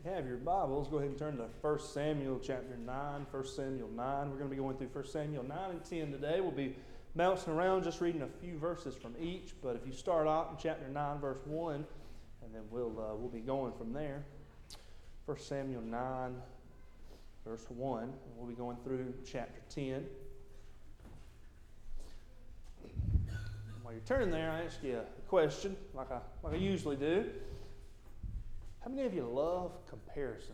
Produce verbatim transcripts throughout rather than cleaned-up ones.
If you have your Bibles, go ahead and turn to First Samuel chapter nine. First Samuel nine. We're going to be going through First Samuel nine and ten today. We'll be bouncing around just reading a few verses from each. But if you start out in chapter nine, verse one, and then we'll, uh, we'll be going from there. First Samuel nine, verse one. And we'll be going through chapter ten. While you're turning there, I ask you a question, like I, like I usually do. How many of you love comparisons?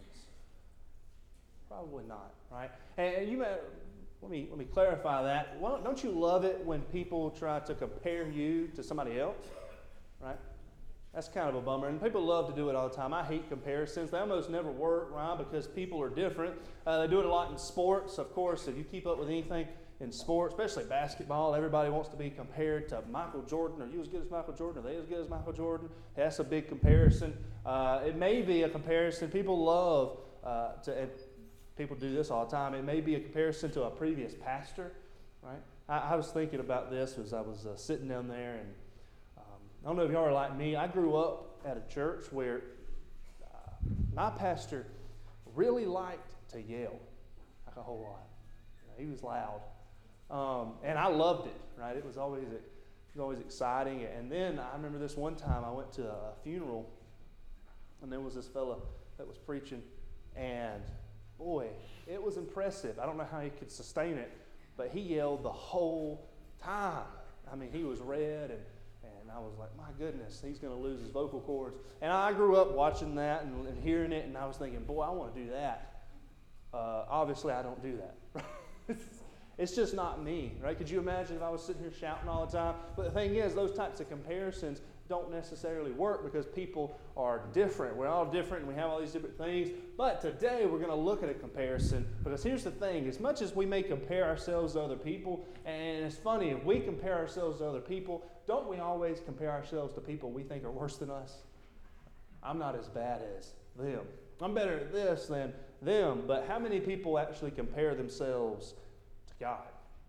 Probably not, right? And you may, let me let me clarify that. Well, don't you love it when people try to compare you to somebody else, right? That's kind of a bummer, and people love to do it all the time. I hate comparisons. They almost never work, right? Because people are different. Uh, they do it a lot in sports, of course. If you keep up with anything in sports, especially basketball, everybody wants to be compared to Michael Jordan. Are you as good as Michael Jordan? Are they as good as Michael Jordan? That's a big comparison. Uh, it may be a comparison. People love uh, to, and people do this all the time. It may be a comparison to a previous pastor, right? I, I was thinking about this as I was uh, sitting down there, and um, I don't know if y'all are like me. I grew up at a church where uh, my pastor really liked to yell, like a whole lot. You know, he was loud. Um, and I loved it, right? It was always it was always exciting. And then I remember this one time I went to a funeral, and there was this fella that was preaching, and boy, it was impressive. I don't know how he could sustain it, but he yelled the whole time. I mean, he was red, and, and I was like, my goodness, he's going to lose his vocal cords. And I grew up watching that and, and hearing it, and I was thinking, boy, I want to do that. Uh, obviously, I don't do that. It's just not me, right? Could you imagine if I was sitting here shouting all the time? But the thing is, those types of comparisons don't necessarily work because people are different. We're all different and we have all these different things. But today we're going to look at a comparison because here's the thing. As much as we may compare ourselves to other people, and it's funny, if we compare ourselves to other people, don't we always compare ourselves to people we think are worse than us? I'm not as bad as them. I'm better at this than them. But how many people actually compare themselves to God?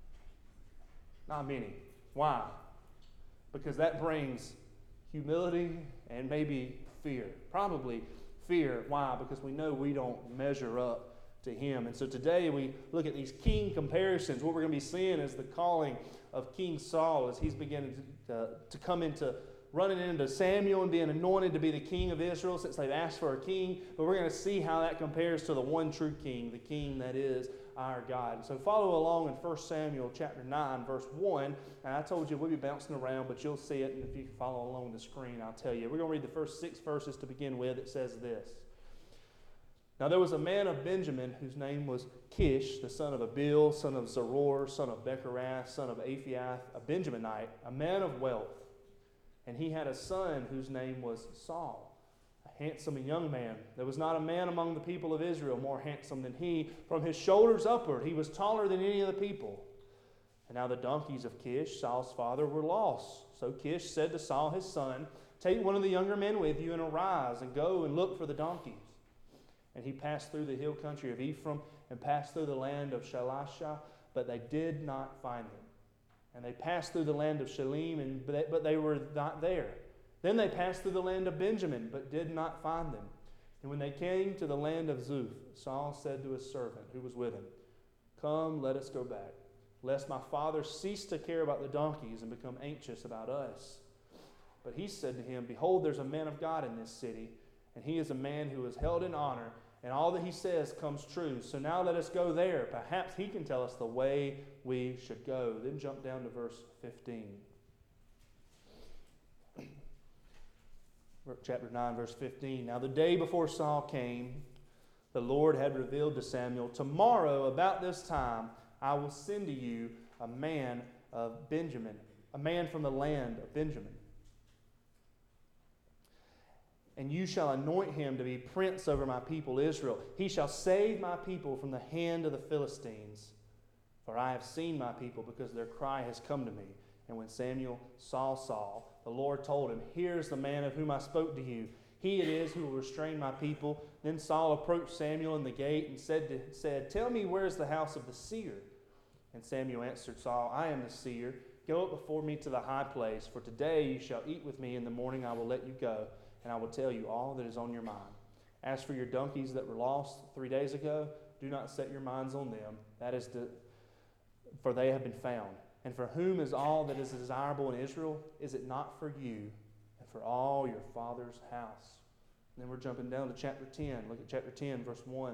Not many. Why? Because that brings humility and maybe fear. Probably fear. Why? Because we know we don't measure up to Him. And so today we look at these king comparisons. What we're going to be seeing is the calling of King Saul as he's beginning to, uh, to come into running into Samuel and being anointed to be the king of Israel since they've asked for a king. But we're going to see how that compares to the one true king, the king that is our God. So follow along in First Samuel chapter nine, verse one. And I told you we'll be bouncing around, but you'll see it. And if you can follow along the screen, I'll tell you. We're going to read the first six verses to begin with. It says this. Now there was a man of Benjamin whose name was Kish, the son of Abiel, son of Zeror, son of Becherath, son of Aphiath, a Benjaminite, a man of wealth. And he had a son whose name was Saul, a handsome young man. There was not a man among the people of Israel more handsome than he. From his shoulders upward, he was taller than any of the people. And now the donkeys of Kish, Saul's father, were lost. So Kish said to Saul his son, take one of the younger men with you and arise and go and look for the donkeys. And he passed through the hill country of Ephraim and passed through the land of Shalashah, but they did not find him. And they passed through the land of Shalim, and, but they were not there. Then they passed through the land of Benjamin, but did not find them. And when they came to the land of Zuph, Saul said to his servant who was with him, come, let us go back, lest my father cease to care about the donkeys and become anxious about us. But he said to him, behold, there's a man of God in this city, and he is a man who is held in honor, and all that he says comes true. So now let us go there. Perhaps he can tell us the way we should go. Then jump down to verse fifteen. Chapter nine, verse fifteen. Now the day before Saul came, the Lord had revealed to Samuel, tomorrow about this time I will send to you a man of Benjamin, a man from the land of Benjamin. And you shall anoint him to be prince over my people Israel. He shall save my people from the hand of the Philistines. For I have seen my people, because their cry has come to me. And when Samuel saw Saul, the Lord told him, here's the man of whom I spoke to you. He it is who will restrain my people. Then Saul approached Samuel in the gate and said, to, said, tell me, where is the house of the seer? And Samuel answered Saul, I am the seer. Go up before me to the high place, for today you shall eat with me. In the morning I will let you go, and I will tell you all that is on your mind. As for your donkeys that were lost three days ago, do not set your minds on them. That is, to, for they have been found. And for whom is all that is desirable in Israel? Is it not for you and for all your father's house? And then we're jumping down to chapter ten. Look at chapter ten, verse one.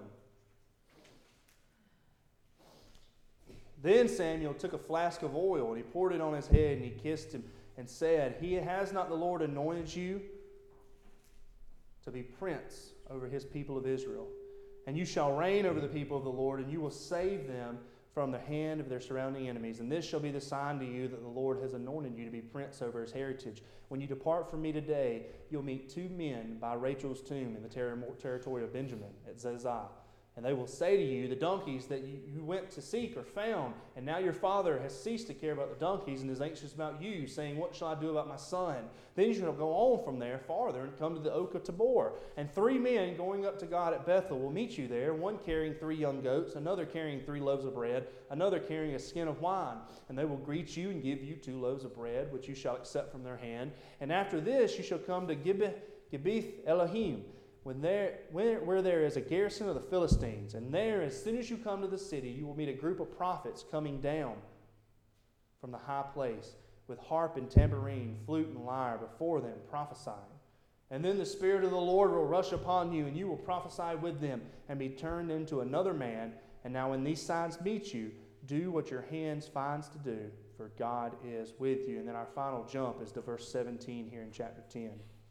Then Samuel took a flask of oil, and he poured it on his head, and he kissed him, and said, He has not the Lord anointed you to be prince over his people of Israel? And you shall reign over the people of the Lord, and you will save them from the hand of their surrounding enemies. And this shall be the sign to you that the Lord has anointed you to be prince over his heritage. When you depart from me today, you'll meet two men by Rachel's tomb in the ter- territory of Benjamin at Zezah. And they will say to you, the donkeys that you, you went to seek are found, and now your father has ceased to care about the donkeys and is anxious about you, saying, What shall I do about my son? Then you shall go on from there farther and come to the oak of Tabor. And three men going up to God at Bethel will meet you there, one carrying three young goats, another carrying three loaves of bread, another carrying a skin of wine. And they will greet you and give you two loaves of bread, which you shall accept from their hand. And after this you shall come to Gib- Gibeath Elohim, When there, where, where there is a garrison of the Philistines, and there, as soon as you come to the city, you will meet a group of prophets coming down from the high place with harp and tambourine, flute and lyre before them, prophesying. And then the Spirit of the Lord will rush upon you, and you will prophesy with them and be turned into another man. And now when these signs meet you, do what your hands finds to do, for God is with you. And then our final jump is to verse seventeen here in chapter ten.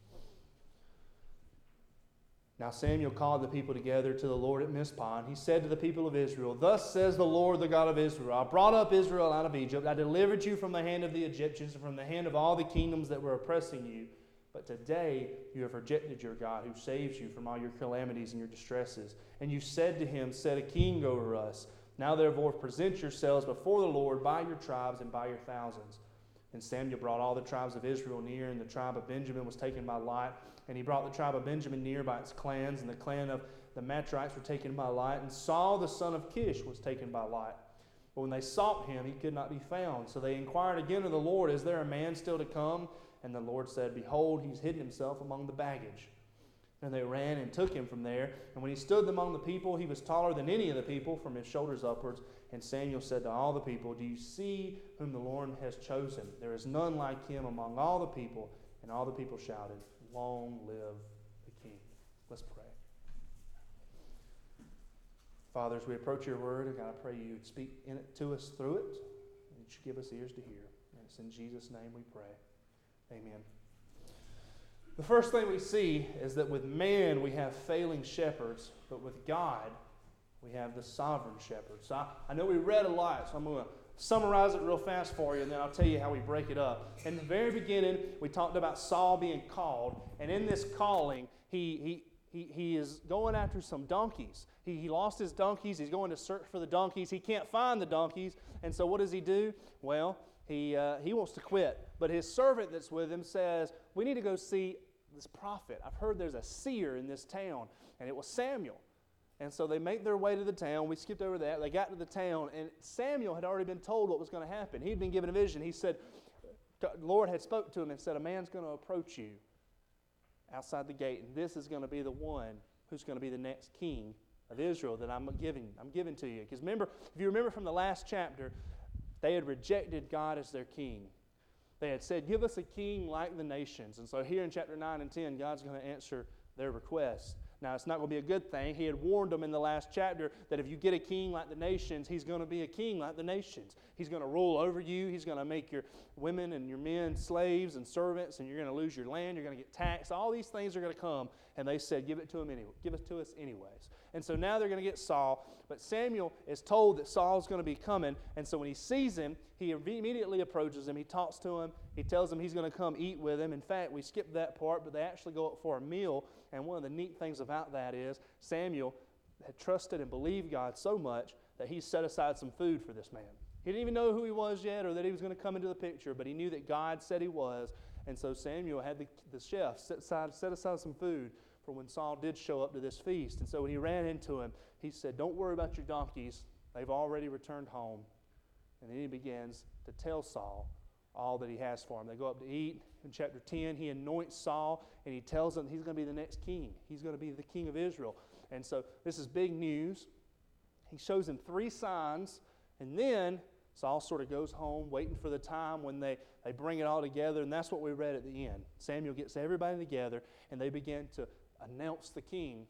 Now Samuel called the people together to the Lord at Mizpah, and he said to the people of Israel, Thus says the Lord, the God of Israel, I brought up Israel out of Egypt. I delivered you from the hand of the Egyptians and from the hand of all the kingdoms that were oppressing you. But today you have rejected your God, who saves you from all your calamities and your distresses. And you said to him, Set a king over us. Now therefore present yourselves before the Lord by your tribes and by your thousands. And Samuel brought all the tribes of Israel near, and the tribe of Benjamin was taken by lot. And he brought the tribe of Benjamin near by its clans, and the clan of the Matrites were taken by lot. And Saul the son of Kish was taken by lot. But when they sought him, he could not be found. So they inquired again of the Lord, Is there a man still to come? And the Lord said, Behold, he's hidden himself among the baggage. And they ran and took him from there. And when he stood among the people, he was taller than any of the people from his shoulders upwards. And Samuel said to all the people, Do you see whom the Lord has chosen? There is none like him among all the people. And all the people shouted, Long live the King. Let's pray. Father, as we approach your word, God, I pray you would speak in it to us through it, and you should give us ears to hear. And it's in Jesus' name we pray. Amen. The first thing we see is that with man we have failing shepherds, but with God we have the sovereign shepherd. So I, I know we read a lot, so I'm going to summarize it real fast for you, and then I'll tell you how we break it up. In the very beginning, we talked about Saul being called, and in this calling, he he he, he is going after some donkeys. He, he lost his donkeys. He's going to search for the donkeys. He can't find the donkeys, and so what does he do? Well, he uh, he wants to quit, but his servant that's with him says, we need to go see this prophet. I've heard there's a seer in this town, and it was Samuel. And so they make their way to the town. We skipped over that. They got to the town, and Samuel had already been told what was going to happen. He'd been given a vision. He said, the Lord had spoke to him and said, a man's going to approach you outside the gate, and this is going to be the one who's going to be the next king of Israel that I'm giving, I'm giving to you. Because remember, if you remember from the last chapter, they had rejected God as their king. They had said, give us a king like the nations. And so here in chapter nine and ten, God's going to answer their request. Now, it's not going to be a good thing. He had warned them in the last chapter that if you get a king like the nations, he's going to be a king like the nations. He's going to rule over you. He's going to make your women and your men slaves and servants, and you're going to lose your land. You're going to get taxed. All these things are going to come. And they said, give it to him anyway. Give it to us anyways. And so now they're going to get Saul. But Samuel is told that Saul's going to be coming. And so when he sees him, he immediately approaches him. He talks to him. He tells him he's going to come eat with him. In fact, we skipped that part, but they actually go up for a meal. And one of the neat things about that is Samuel had trusted and believed God so much that he set aside some food for this man. He didn't even know who he was yet or that he was going to come into the picture, but he knew that God said he was. And so Samuel had the, the chef set aside, set aside some food for when Saul did show up to this feast. And so when he ran into him, he said, don't worry about your donkeys. They've already returned home. And then he begins to tell Saul all that he has for him. They go up to eat. In chapter ten, he anoints Saul, and he tells them he's going to be the next king. He's going to be the king of Israel. And so this is big news. He shows him three signs, and then Saul sort of goes home, waiting for the time when they, they bring it all together, and that's what we read at the end. Samuel gets everybody together, and they begin to announce the king,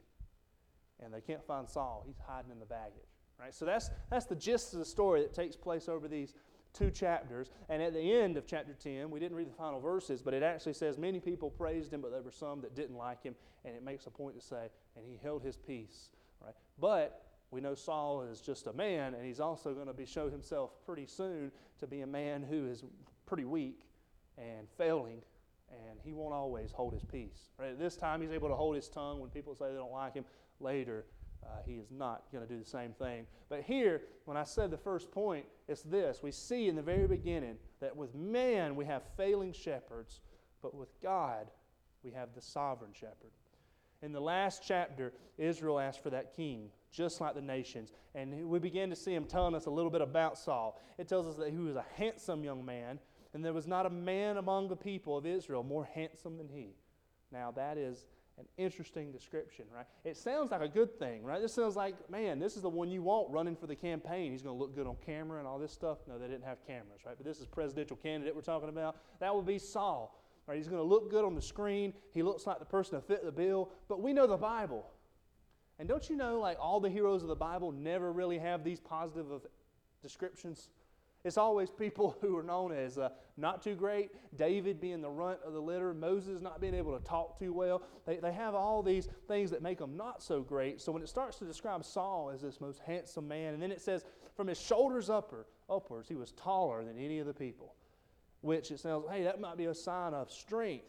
and they can't find Saul. He's hiding in the baggage. Right? So that's, that's the gist of the story that takes place over these two chapters. And at the end of chapter ten, we didn't read the final verses, but it actually says many people praised him, but there were some that didn't like him, and it makes a point to say, and he held his peace. Right? But we know Saul is just a man, and he's also going to be show himself pretty soon to be a man who is pretty weak and failing, and he won't always hold his peace. Right? At this time, he's able to hold his tongue when people say they don't like him. Later, uh, he is not going to do the same thing. But here, when I said the first point, it's this. We see in the very beginning that with man, we have failing shepherds, but with God, we have the sovereign shepherd. In the last chapter, Israel asked for that king, just like the nations. And we begin to see him telling us a little bit about Saul. It tells us that he was a handsome young man, and there was not a man among the people of Israel more handsome than he. Now, that is an interesting description, right? It sounds like a good thing, right? This sounds like, man, this is the one you want running for the campaign. He's going to look good on camera and all this stuff. No, they didn't have cameras, right? But this is presidential candidate we're talking about. That would be Saul. Right? He's going to look good on the screen. He looks like the person to fit the bill. But we know the Bible. And don't you know, like, all the heroes of the Bible never really have these positive of descriptions? It's always people who are known as uh, not too great, David being the runt of the litter, Moses not being able to talk too well. They, they have all these things that make them not so great. So when it starts to describe Saul as this most handsome man, and then it says, from his shoulders upper, upwards, he was taller than any of the people, which it sounds, hey, that might be a sign of strength.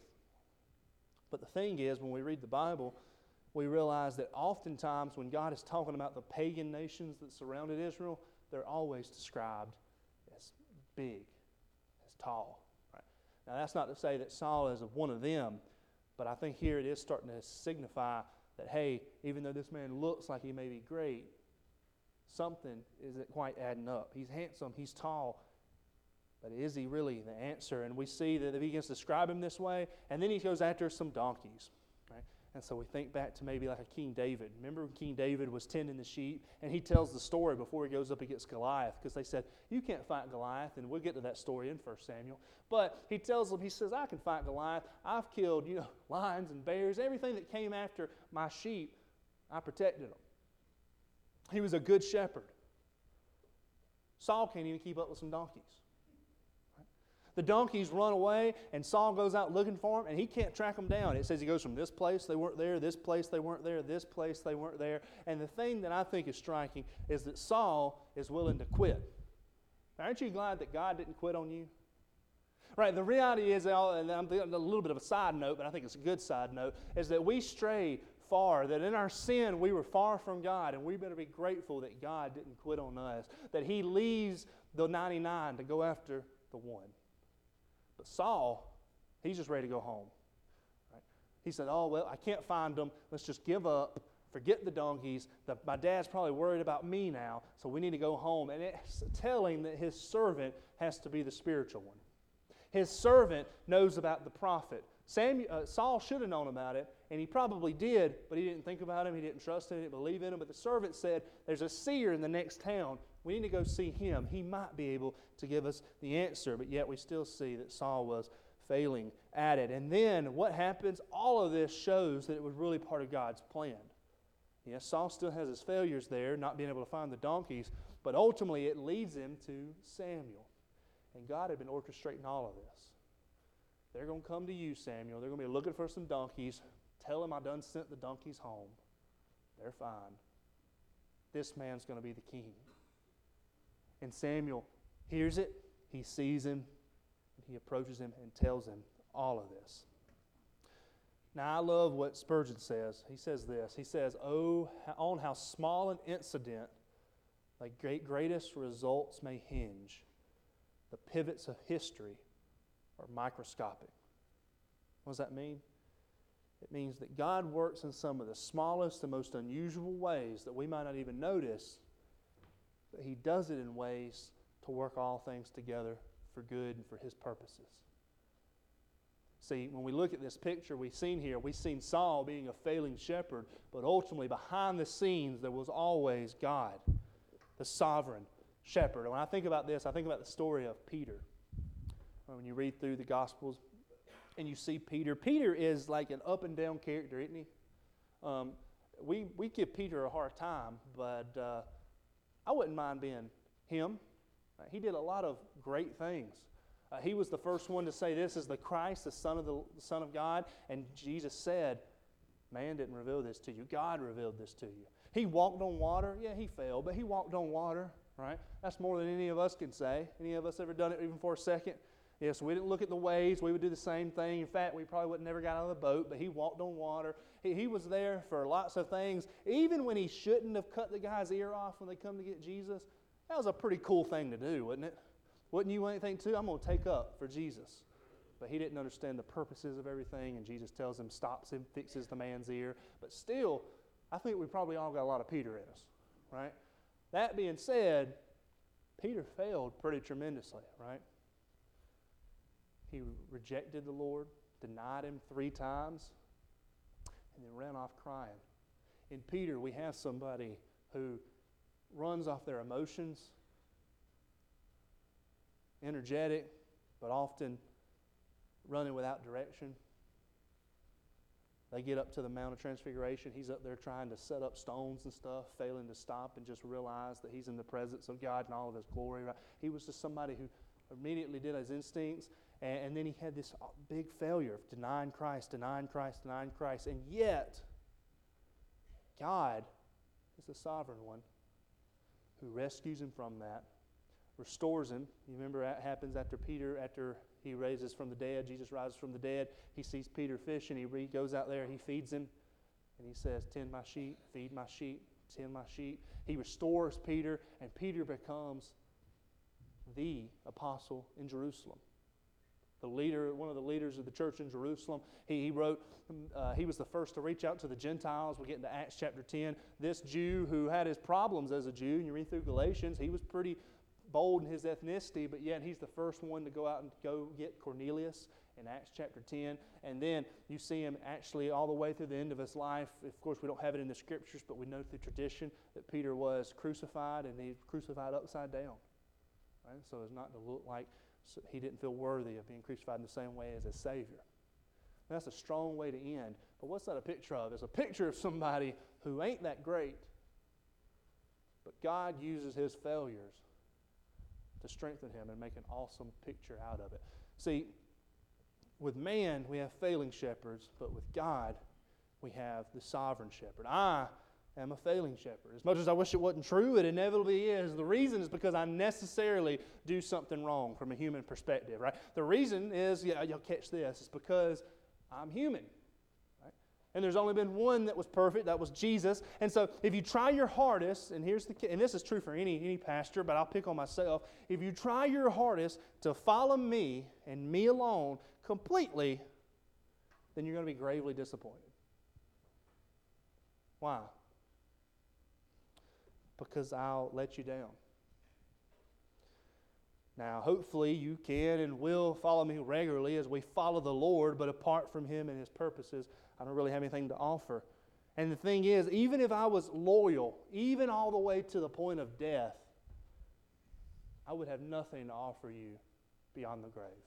But the thing is, when we read the Bible, we realize that oftentimes when God is talking about the pagan nations that surrounded Israel, they're always described as big, as tall. Right? Now, that's not to say that Saul is one of them, but I think here it is starting to signify that, hey, even though this man looks like he may be great, something isn't quite adding up. He's handsome, he's tall, but is he really the answer? And we see that he begins to describe him this way, and then he goes after some donkeys. Right? And so we think back to maybe like a King David. Remember when King David was tending the sheep, and he tells the story before he goes up against Goliath, because they said, you can't fight Goliath, and we'll get to that story in First Samuel. But he tells them, he says, I can fight Goliath. I've killed, you know, lions and bears, everything that came after my sheep, I protected them. He was a good shepherd. Saul can't even keep up with some donkeys. The donkeys run away, and Saul goes out looking for them, and he can't track them down. It says he goes from this place, they weren't there, this place, they weren't there, this place, they weren't there. And the thing that I think is striking is that Saul is willing to quit. Now, aren't you glad that God didn't quit on you? Right, the reality is, and I'm a little bit of a side note, but I think it's a good side note, is that we stray far, that in our sin we were far from God, and we better be grateful that God didn't quit on us, that he leaves the ninety-nine to go after the one. But Saul, he's just ready to go home. Right? He said, oh, well, I can't find them. Let's just give up. Forget the donkeys. The, my dad's probably worried about me now, so we need to go home. And it's telling that his servant has to be the spiritual one. His servant knows about the prophet. Samuel, uh, Saul should have known about it, and he probably did, but he didn't think about him. He didn't trust him. He didn't believe in him. But the servant said, there's a seer in the next town. We need to go see him. He might be able to give us the answer, but yet we still see that Saul was failing at it. And then what happens? All of this shows that it was really part of God's plan. Yes, Saul still has his failures there, not being able to find the donkeys, but ultimately it leads him to Samuel. And God had been orchestrating all of this. They're going to come to you, Samuel. They're going to be looking for some donkeys. Tell them I done sent the donkeys home. They're fine. This man's going to be the king. And Samuel hears it, he sees him, and he approaches him and tells him all of this. Now, I love what Spurgeon says. He says this. He says, oh, on how small an incident the great, greatest results may hinge. The pivots of history are microscopic. What does that mean? It means that God works in some of the smallest and most unusual ways that we might not even notice, but he does it in ways to work all things together for good and for His purposes. See, when we look at this picture we've seen here, we've seen Saul being a failing shepherd, but ultimately behind the scenes there was always God, the sovereign shepherd. And when I think about this, I think about the story of Peter. When you read through the Gospels and you see Peter, Peter is like an up and down character, isn't he? Um, we, we give Peter a hard time, but uh, I wouldn't mind being him. Uh, he did a lot of great things. Uh, he was the first one to say, this is the Christ, the Son of the, the Son of God. And Jesus said, man didn't reveal this to you. God revealed this to you. He walked on water. Yeah, he fell, but he walked on water, right? That's more than any of us can say. Any of us ever done it even for a second? Yes, we didn't look at the waves. We would do the same thing. In fact, we probably would never got out of the boat, but he walked on water. He, he was there for lots of things. Even when he shouldn't have cut the guy's ear off when they come to get Jesus, that was a pretty cool thing to do, wasn't it? Wouldn't you think too? I'm going to take up for Jesus. But he didn't understand the purposes of everything, and Jesus tells him, stops him, fixes the man's ear. But still, I think we probably all got a lot of Peter in us, right? That being said, Peter failed pretty tremendously, right? He rejected the Lord, denied Him three times, and then ran off crying. In Peter, we have somebody who runs off their emotions, energetic, but often running without direction. They get up to the Mount of Transfiguration. He's up there trying to set up stones and stuff, failing to stop and just realize that he's in the presence of God and all of His glory. Right? He was just somebody who immediately did his instincts, and, and then he had this big failure of denying Christ, denying Christ, denying Christ. And yet, God is the sovereign one who rescues him from that, restores him. You remember that happens after Peter, after he raises from the dead, Jesus rises from the dead. He sees Peter fishing. He re- goes out there, he feeds him, and he says, tend my sheep, feed my sheep, tend my sheep. He restores Peter, and Peter becomes the apostle in Jerusalem. The leader, one of the leaders of the church in Jerusalem. He, he wrote, uh, he was the first to reach out to the Gentiles. We get into Acts chapter ten. This Jew who had his problems as a Jew, and you read through Galatians, he was pretty bold in his ethnicity, but yet he's the first one to go out and go get Cornelius in Acts chapter ten. And then you see him actually all the way through the end of his life. Of course, we don't have it in the Scriptures, but we know through tradition that Peter was crucified, and he was crucified upside down. Right? So it's not to look like he didn't feel worthy of being crucified in the same way as his Savior. And that's a strong way to end. But what's that a picture of? It's a picture of somebody who ain't that great, but God uses his failures to strengthen him and make an awesome picture out of it. See, with man, we have failing shepherds, but with God, we have the sovereign shepherd. I am a failing shepherd. As much as I wish it wasn't true, it inevitably is. The reason is because I necessarily do something wrong from a human perspective, right? The reason is, yeah, you'll catch this, it's because I'm human. And there's only been one that was perfect, that was Jesus. And so if you try your hardest, and here's the and this is true for any, any pastor, but I'll pick on myself. If you try your hardest to follow me and me alone completely, then you're going to be gravely disappointed. Why? Because I'll let you down. Now, hopefully you can and will follow me regularly as we follow the Lord, but apart from Him and His purposes, I don't really have anything to offer. And the thing is, even if I was loyal, even all the way to the point of death, I would have nothing to offer you beyond the grave.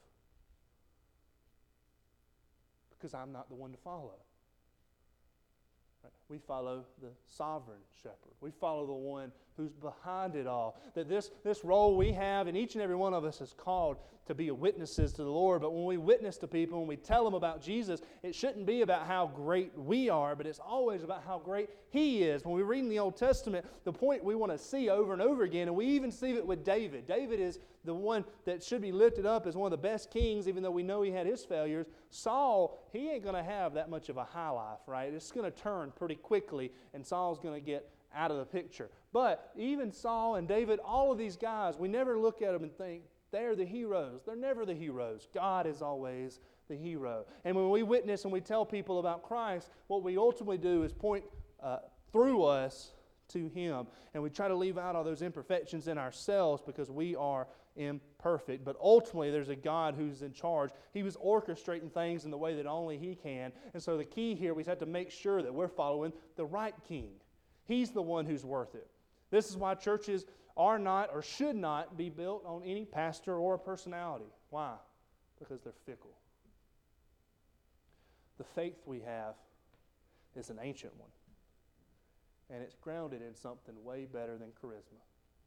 Because I'm not the one to follow. Right? We follow the sovereign shepherd. We follow the one who's behind it all. That this, this role we have, and each and every one of us is called to be witnesses to the Lord. But when we witness to people, when we tell them about Jesus, it shouldn't be about how great we are, but it's always about how great He is. When we read in the Old Testament, the point we want to see over and over again, and we even see it with David. David is the one that should be lifted up as one of the best kings, even though we know he had his failures. Saul, he ain't going to have that much of a high life, right? It's going to turn pretty quickly, and Saul's going to get out of the picture. But even Saul and David, all of these guys, we never look at them and think, they're the heroes. They're never the heroes. God is always the hero. And when we witness and we tell people about Christ, what we ultimately do is point uh, through us to Him. And we try to leave out all those imperfections in ourselves because we are imperfect. But ultimately, there's a God who's in charge. He was orchestrating things in the way that only He can. And so the key here, we have to make sure that we're following the right King. He's the one who's worth it. This is why churches are not or should not be built on any pastor or personality. Why? Because they're fickle. The faith we have is an ancient one. And it's grounded in something way better than charisma.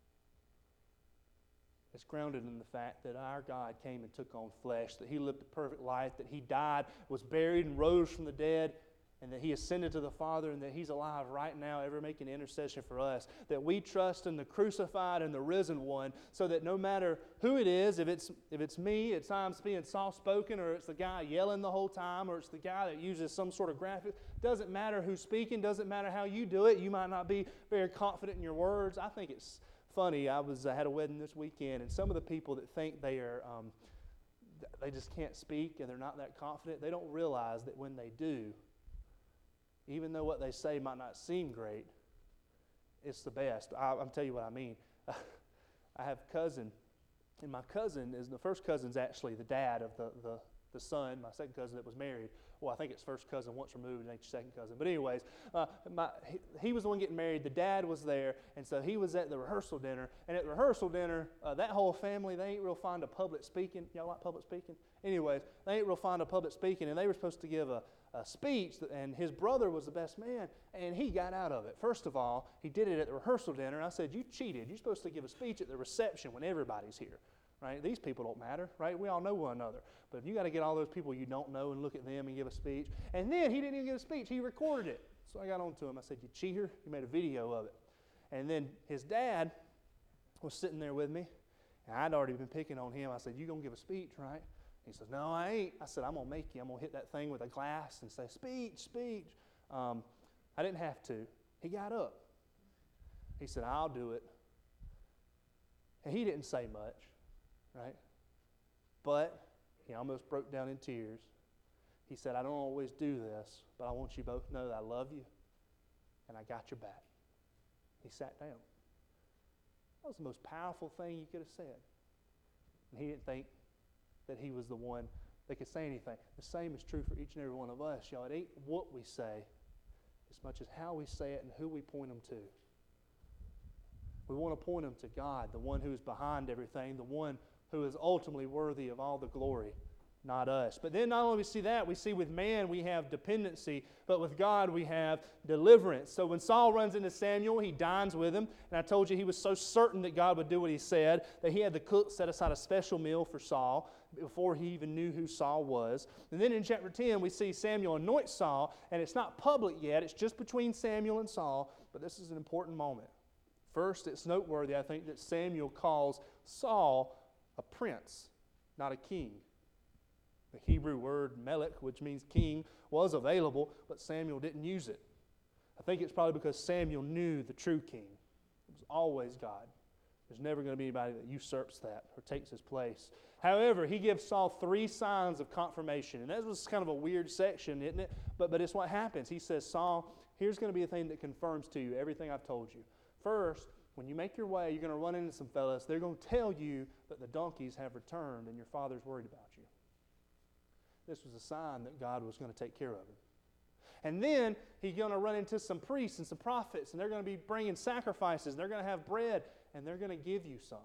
It's grounded in the fact that our God came and took on flesh, that He lived a perfect life, that He died, was buried, and rose from the dead, and that He ascended to the Father, and that He's alive right now, ever making intercession for us. That we trust in the crucified and the risen one, so that no matter who it is, if it's if it's me at times being soft-spoken, or it's the guy yelling the whole time, or it's the guy that uses some sort of graphic, doesn't matter who's speaking, doesn't matter how you do it. You might not be very confident in your words. I think it's funny. I was I had a wedding this weekend, and some of the people that think they are um, they just can't speak and they're not that confident, they don't realize that when they do, even though what they say might not seem great, it's the best. I, I'm tell you what I mean. I have a cousin, and my cousin is the first cousin's actually the dad of the, the, the son. My second cousin that was married. Well, I think it's first cousin once removed, and it's second cousin. But anyways, uh, my, he, he was the one getting married. The dad was there, and so he was at the rehearsal dinner. And at the rehearsal dinner, uh, that whole family, they ain't real fond of public speaking. Y'all like public speaking? Anyways, they ain't real fond of public speaking, and they were supposed to give a, a speech, and his brother was the best man, and he got out of it. First of all, he did it at the rehearsal dinner, and I said, you cheated. You're supposed to give a speech at the reception when everybody's here. Right? These people don't matter, right? We all know one another. But if you got to get all those people you don't know and look at them and give a speech. And then he didn't even give a speech. He recorded it. So I got on to him. I said, you cheater. You made a video of it. And then his dad was sitting there with me. And I'd already been picking on him. I said, you going to give a speech, right? He says, no, I ain't. I said, I'm going to make you. I'm going to hit that thing with a glass and say, speech, speech. Um, I didn't have to. He got up. He said, I'll do it. And he didn't say much. Right? But he almost broke down in tears. He said, I don't always do this, but I want you both to know that I love you and I got your back. He sat down. That was the most powerful thing you could have said. And he didn't think that he was the one that could say anything. The same is true for each and every one of us. Y'all, it ain't what we say as much as how we say it and who we point them to. We want to point them to God, the one who is behind everything, the one who is ultimately worthy of all the glory, not us. But then not only we see that, we see with man we have dependency, but with God we have deliverance. So when Saul runs into Samuel, he dines with him. And I told you he was so certain that God would do what he said that he had the cook set aside a special meal for Saul before he even knew who Saul was. And then in chapter ten, we see Samuel anoint Saul, and it's not public yet. It's just between Samuel and Saul, but this is an important moment. First, it's noteworthy, I think, that Samuel calls Saul a prince, not a king. The Hebrew word melech, which means king, was available, but Samuel didn't use it. I think it's probably because Samuel knew the true king. It was always God. There's never going to be anybody that usurps that or takes his place. However, he gives Saul three signs of confirmation. And that was kind of a weird section, isn't it? But, but it's what happens. He says, Saul, here's going to be a thing that confirms to you everything I've told you. First, when you make your way, you're going to run into some fellas. They're going to tell you that the donkeys have returned and your father's worried about you. This was a sign that God was going to take care of him. And then he's going to run into some priests and some prophets, and they're going to be bringing sacrifices. And they're going to have bread, and they're going to give you some.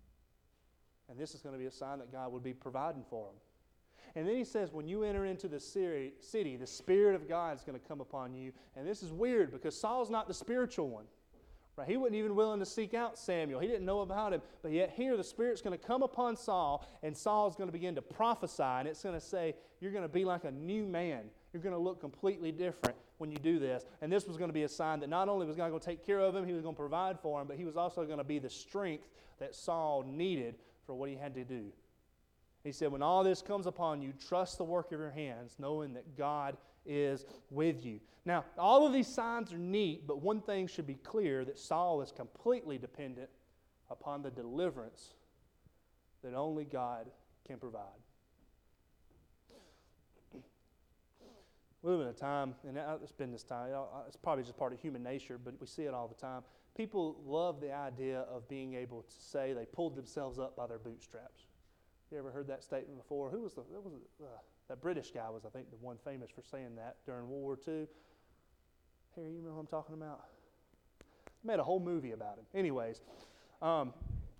And this is going to be a sign that God would be providing for them. And then he says, when you enter into the city, the Spirit of God is going to come upon you. And this is weird because Saul's not the spiritual one. Right? He wasn't even willing to seek out Samuel. He didn't know about him. But yet here the Spirit's going to come upon Saul, and Saul's going to begin to prophesy, and it's going to say, you're going to be like a new man. You're going to look completely different when you do this. And this was going to be a sign that not only was God going to take care of him, he was going to provide for him, but he was also going to be the strength that Saul needed for what he had to do. He said, when all this comes upon you, trust the work of your hands, knowing that God is with you. Now, all of these signs are neat, but one thing should be clear, that Saul is completely dependent upon the deliverance that only God can provide. We live in a time, and it's been this time, it's probably just part of human nature, but we see it all the time. People love the idea of being able to say they pulled themselves up by their bootstraps. You ever heard that statement before? Who was the, that was uh, that British guy was, I think, the one famous for saying that during World War Two. Harry, you know who I'm talking about? Made a whole movie about him. Anyways, um,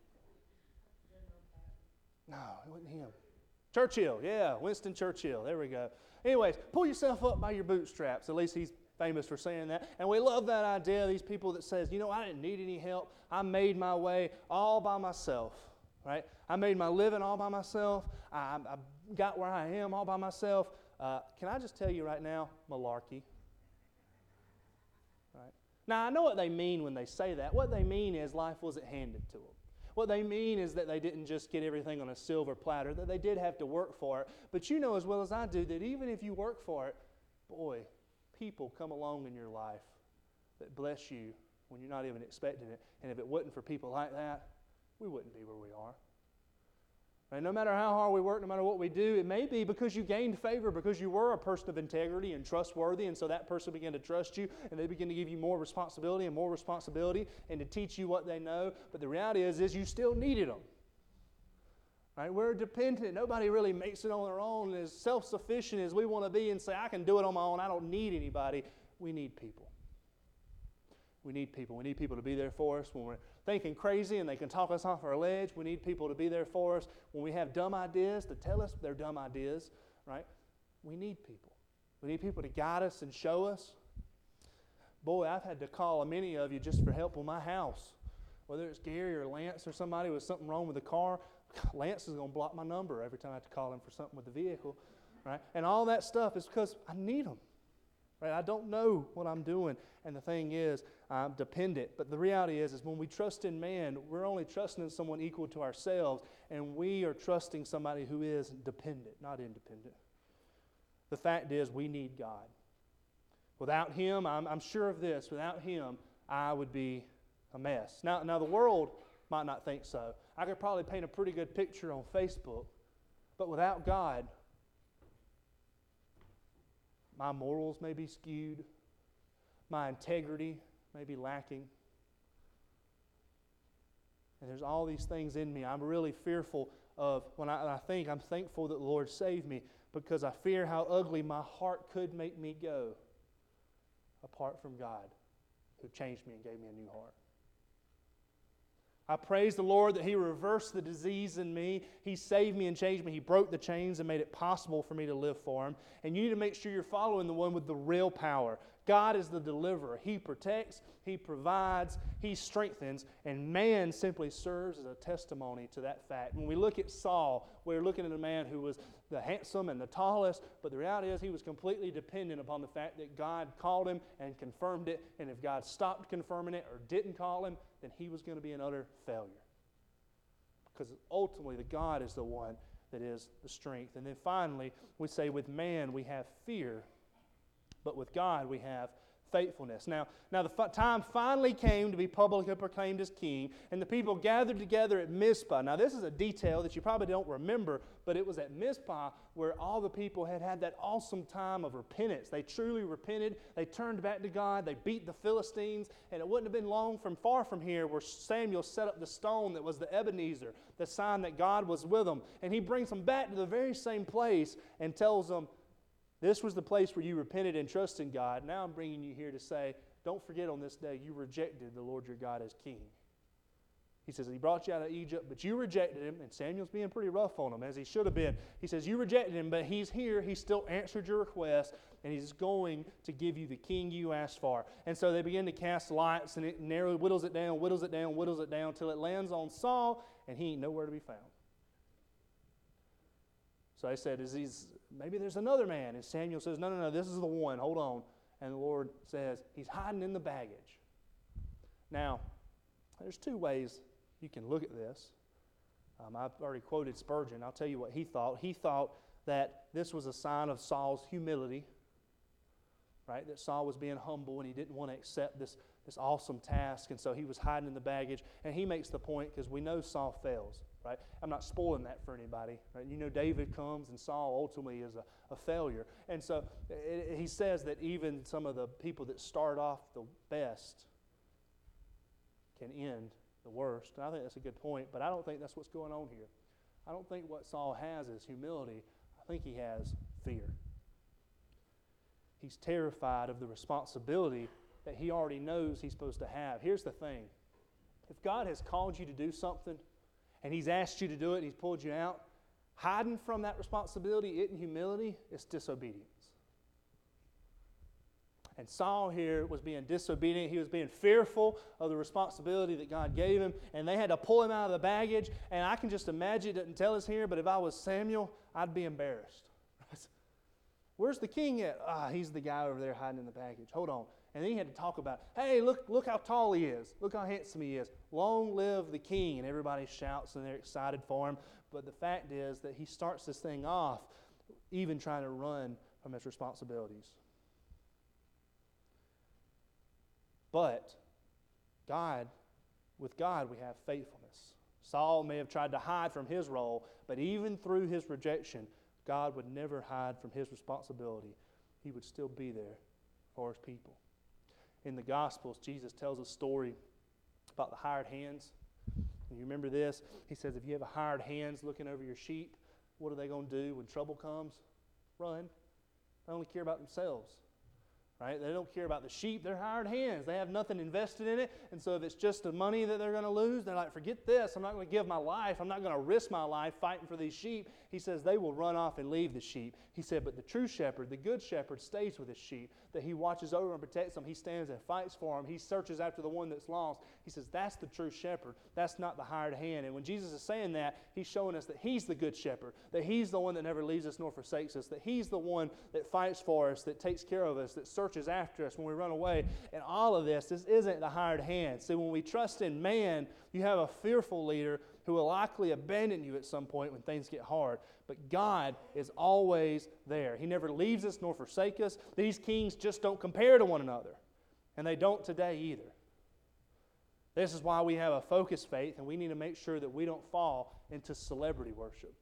no, it wasn't him. Churchill, yeah, Winston Churchill. There we go. Anyways, pull yourself up by your bootstraps. At least he's famous for saying that. And we love that idea, these people that says, you know, I didn't need any help. I made my way all by myself, right? I made my living all by myself. I, I got where I am all by myself. Uh, can I just tell you right now, malarkey. Right? Now, I know what they mean when they say that. What they mean is life wasn't handed to them. What they mean is that they didn't just get everything on a silver platter, that they did have to work for it. But you know as well as I do that even if you work for it, boy, people come along in your life that bless you when you're not even expecting it. And if it wasn't for people like that, we wouldn't be where we are. And no matter how hard we work, no matter what we do, it may be because you gained favor, because you were a person of integrity and trustworthy, and so that person began to trust you, and they begin to give you more responsibility and more responsibility and to teach you what they know. But the reality is, is you still needed them. Right? We're dependent. Nobody really makes it on their own. As self-sufficient as we want to be and say, I can do it on my own, I don't need anybody. We need people. We need people. We need people to be there for us when we're thinking crazy and they can talk us off our ledge. We need people to be there for us when we have dumb ideas to tell us they're dumb ideas, right? We need people. We need people to guide us and show us. Boy, I've had to call many of you just for help on my house. Whether it's Gary or Lance or somebody with something wrong with the car, Lance is going to block my number every time I have to call him for something with the vehicle, right? And all that stuff is because I need them. Right? I don't know what I'm doing, and the thing is, I'm dependent. But the reality is, is when we trust in man, we're only trusting in someone equal to ourselves, and we are trusting somebody who is dependent, not independent. The fact is, we need God. Without Him, I'm, I'm sure of this, without Him, I would be a mess. Now, now, the world might not think so. I could probably paint a pretty good picture on Facebook, but without God, my morals may be skewed. My integrity may be lacking. And there's all these things in me. I'm really fearful of, when I, I think, I'm thankful that the Lord saved me because I fear how ugly my heart could make me go apart from God who changed me and gave me a new heart. I praise the Lord that He reversed the disease in me. He saved me and changed me. He broke the chains and made it possible for me to live for Him. And you need to make sure you're following the one with the real power. God is the deliverer. He protects, He provides, He strengthens, and man simply serves as a testimony to that fact. When we look at Saul, we're looking at a man who was the handsome and the tallest, but the reality is he was completely dependent upon the fact that God called him and confirmed it, and if God stopped confirming it or didn't call him, then he was going to be an utter failure. Because ultimately, the God is the one that is the strength. And then finally, we say with man we have fear, but with God we have faithfulness. Now, now the f- time finally came to be publicly proclaimed as king, and the people gathered together at Mizpah. Now, this is a detail that you probably don't remember, but it was at Mizpah where all the people had had that awesome time of repentance. They truly repented. They turned back to God. They beat the Philistines, and it wouldn't have been long from far from here where Samuel set up the stone that was the Ebenezer, the sign that God was with them. And he brings them back to the very same place and tells them, this was the place where you repented and trusted in God. Now I'm bringing you here to say, don't forget on this day you rejected the Lord your God as king. He says, He brought you out of Egypt, but you rejected Him, and Samuel's being pretty rough on him, as he should have been. He says, you rejected Him, but He's here. He still answered your request, and He's going to give you the king you asked for. And so they begin to cast lots, and it narrowly whittles it down, whittles it down, whittles it down, until it lands on Saul, and he ain't nowhere to be found. So I said, is he's, maybe there's another man. And Samuel says, no, no, no, this is the one. Hold on. And the Lord says, he's hiding in the baggage. Now, there's two ways you can look at this. Um, I've already quoted Spurgeon. I'll tell you what he thought. He thought that this was a sign of Saul's humility, right? That Saul was being humble and he didn't want to accept this, this awesome task, and so he was hiding in the baggage. And he makes the point, because we know Saul fails. right? I'm not spoiling that for anybody. Right? You know, David comes and Saul ultimately is a, a failure. And so it, he says that even some of the people that start off the best can end the worst. And I think that's a good point, but I don't think that's what's going on here. I don't think what Saul has is humility. I think he has fear. He's terrified of the responsibility that he already knows he's supposed to have. Here's the thing. If God has called you to do something and He's asked you to do it and He's pulled you out, hiding from that responsibility in humility is disobedience. And Saul here was being disobedient. He was being fearful of the responsibility that God gave him, and they had to pull him out of the baggage. And I can just imagine, it doesn't tell us here, but if I was Samuel, I'd be embarrassed. Where's the king at? Ah, he's the guy over there hiding in the baggage. Hold on. And then he had to talk about, hey, look, look how tall he is. Look how handsome he is. Long live the king. And everybody shouts and they're excited for him. But the fact is that he starts this thing off even trying to run from his responsibilities. But God, with God, we have faithfulness. Saul may have tried to hide from his role, but even through his rejection, God would never hide from His responsibility. He would still be there for His people. In the Gospels, Jesus tells a story about the hired hands. And you remember this? He says, if you have a hired hands looking over your sheep, what are they going to do when trouble comes? Run. They only care about themselves. Right? They don't care about the sheep. They're hired hands. They have nothing invested in it. And so if it's just the money that they're going to lose, they're like, forget this. I'm not going to give my life. I'm not going to risk my life fighting for these sheep. He says they will run off and leave the sheep. He said, but the true shepherd, the good shepherd, stays with his sheep, that he watches over and protects them. He stands and fights for them. He searches after the one that's lost. He says that's the true shepherd. That's not the hired hand. And when Jesus is saying that, He's showing us that He's the good shepherd, that He's the one that never leaves us nor forsakes us, that He's the one that fights for us, that takes care of us, that searches after us when we run away. And all of this, this isn't the hired hand. See, when we trust in man, you have a fearful leader who will likely abandon you at some point when things get hard. But God is always there. He never leaves us nor forsakes us. These kings just don't compare to one another. And they don't today either. This is why we have a focused faith, and we need to make sure that we don't fall into celebrity worship.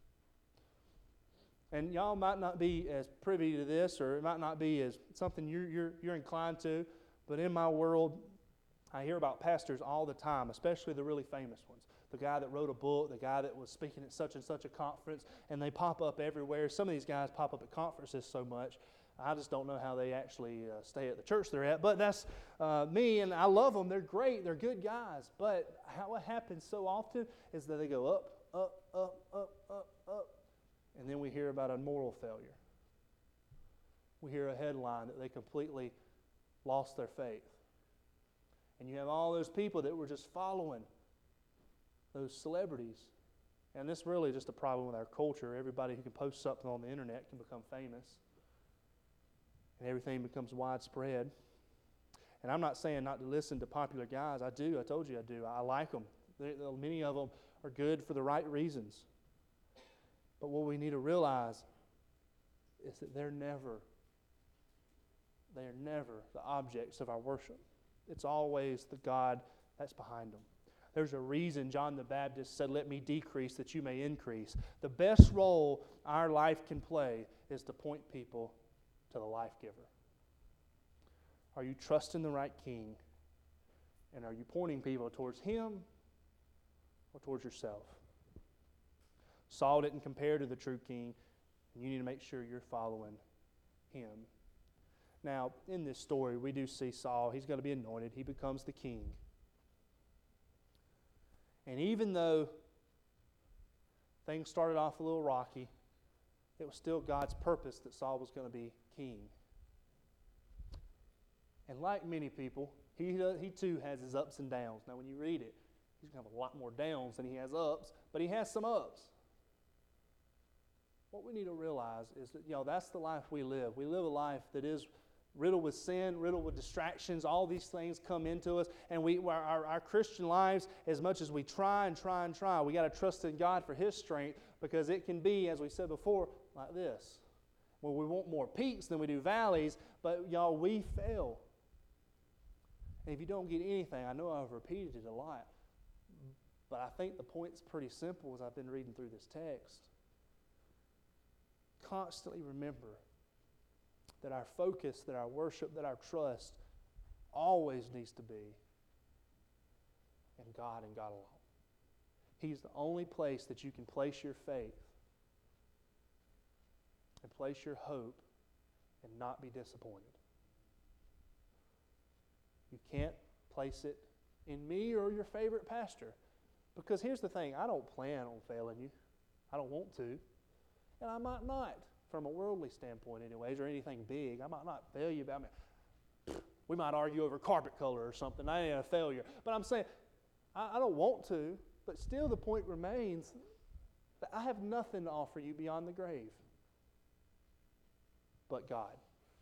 And y'all might not be as privy to this, or it might not be as something you're, you're, you're inclined to, but in my world, I hear about pastors all the time, especially the really famous ones. The guy that wrote a book, the guy that was speaking at such and such a conference, and they pop up everywhere. Some of these guys pop up at conferences so much, I just don't know how they actually uh, stay at the church they're at. But that's uh, me, and I love them. They're great. They're good guys. But how what happens so often is that they go up, up, up, up, up, up, and then we hear about a moral failure. We hear a headline that they completely lost their faith. And you have all those people that were just following those celebrities. And this really is just a problem with our culture. Everybody who can post something on the internet can become famous. And everything becomes widespread. And I'm not saying not to listen to popular guys. I do. I told you I do. I like them. They're, many of them are good for the right reasons. But what we need to realize is that they're never, they're never the objects of our worship. It's always the God that's behind them. There's a reason John the Baptist said, let me decrease that you may increase. The best role our life can play is to point people to the life giver. Are you trusting the right king? And are you pointing people towards him or towards yourself? Saul didn't compare to the true king, and you need to make sure you're following him. Now, in this story, we do see Saul. He's going to be anointed. He becomes the king. And even though things started off a little rocky, it was still God's purpose that Saul was going to be king. And like many people, he, he too has his ups and downs. Now, when you read it, he's going to have a lot more downs than he has ups, but he has some ups. What we need to realize is that, you know, that's the life we live. We live a life that is riddled with sin, riddled with distractions. All these things come into us. And we, our, our, our Christian lives, as much as we try and try and try, we got to trust in God for His strength, because it can be, as we said before, like this. Well, we want more peaks than we do valleys, but y'all, we fail. And if you don't get anything, I know I've repeated it a lot, But I think the point's pretty simple as I've been reading through this text. Constantly remember that our focus, that our worship, that our trust always needs to be in God and God alone. He's the only place that you can place your faith and place your hope and not be disappointed. You can't place it in me or your favorite pastor. Because here's the thing, I don't plan on failing you. I don't want to. And I might not, from a worldly standpoint anyways, or anything big. I might not fail you about me. We might argue over carpet color or something. I ain't a failure. But I'm saying, I, I don't want to, but still the point remains that I have nothing to offer you beyond the grave but God.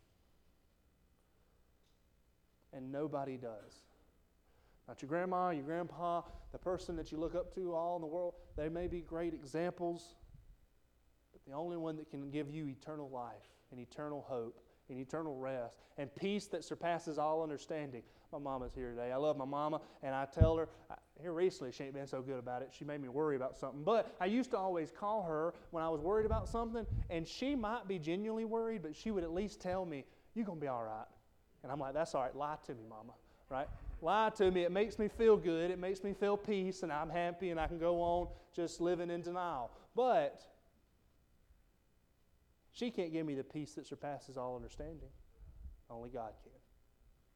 And nobody does. Not your grandma, your grandpa, the person that you look up to all in the world. They may be great examples, but the only one that can give you eternal life and eternal hope and eternal rest and peace that surpasses all understanding. My mama's here today. I love my mama, and I tell her, I, here recently she ain't been so good about it. She made me worry about something. But I used to always call her when I was worried about something, and she might be genuinely worried, but she would at least tell me, you're going to be all right. And I'm like, that's all right. Lie to me, mama. Right? Lie to me. It makes me feel good. It makes me feel peace, and I'm happy, and I can go on just living in denial. But she can't give me the peace that surpasses all understanding. Only God can.